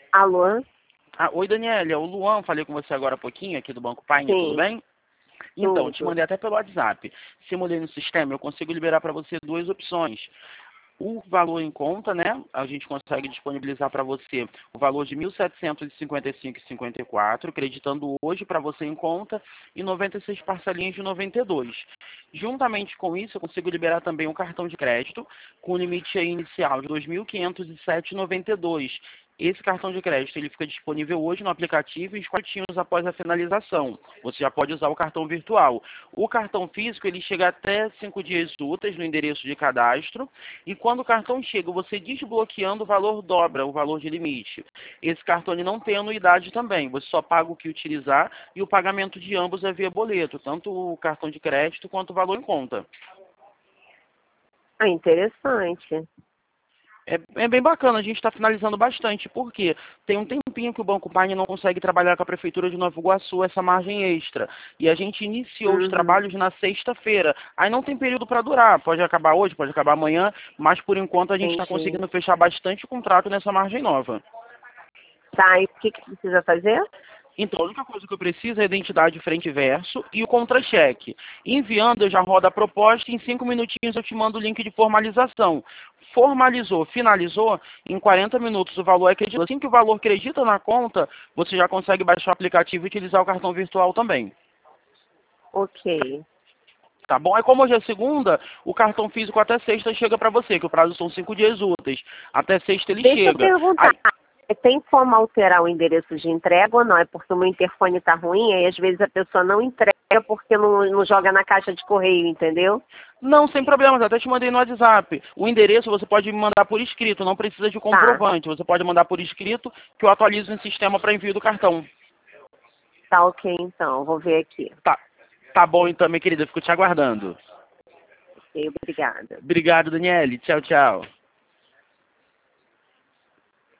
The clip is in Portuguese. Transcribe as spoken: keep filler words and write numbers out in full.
Alô? Ah, oi, Daniela, é o Luan, falei com você agora há pouquinho aqui do Banco Pine, tudo Sim, bem? Então, eu te tudo. mandei até pelo WhatsApp. Simulei no sistema, eu consigo liberar para você duas opções. O valor em conta, né? A gente consegue disponibilizar para você o valor de mil setecentos e cinquenta e cinco reais e cinquenta e quatro centavos, acreditando hoje para você em conta, e noventa e seis parcelinhas de noventa e dois. Juntamente com isso, eu consigo liberar também um cartão de crédito com limite aí inicial de dois mil quinhentos e sete reais e noventa e dois centavos. Esse cartão de crédito ele fica disponível hoje no aplicativo e uns quartinhos após a finalização. Você já pode usar o cartão virtual. O cartão físico ele chega até cinco dias úteis no endereço de cadastro. E quando o cartão chega, você desbloqueando, o valor dobra, o valor de limite. Esse cartão ele não tem anuidade também. Você só paga o que utilizar e o pagamento de ambos é via boleto, tanto o cartão de crédito quanto o valor em conta. Ah, interessante. É, é bem bacana, a gente está finalizando bastante, porque tem um tempinho que o Banco Pine não consegue trabalhar com a Prefeitura de Nova Iguaçu essa margem extra. E a gente iniciou os Uhum. trabalhos na sexta-feira. Aí não tem período para durar, pode acabar hoje, pode acabar amanhã, mas por enquanto a gente está Entendi. conseguindo fechar bastante contrato nessa margem nova. Tá, e o que, que precisa fazer? Então, a única coisa que eu preciso é a identidade frente e verso e o contra-cheque. Enviando, eu já rodo a proposta e em cinco minutinhos eu te mando o link de formalização. Formalizou, finalizou, em quarenta minutos o valor é creditado. Assim que o valor acredita na conta, você já consegue baixar o aplicativo e utilizar o cartão virtual também. Ok. Tá bom? Aí como hoje é segunda, o cartão físico até sexta chega para você, que o prazo são cinco dias úteis. Até sexta ele Deixa eu chega. perguntar. Aí, Tem como alterar o endereço de entrega ou não? É porque o meu interfone tá ruim e às vezes a pessoa não entrega porque não, não joga na caixa de correio, entendeu? não, sem problemas, até te mandei no WhatsApp. O endereço você pode me mandar por escrito, não precisa de Tá, comprovante. Você pode mandar por escrito que eu atualizo no sistema para envio do cartão. tá ok então. Vou ver aqui. Tá, tá bom então, minha querida, eu fico te aguardando. Ok, obrigada. Obrigado, Daniele. Tchau, tchau.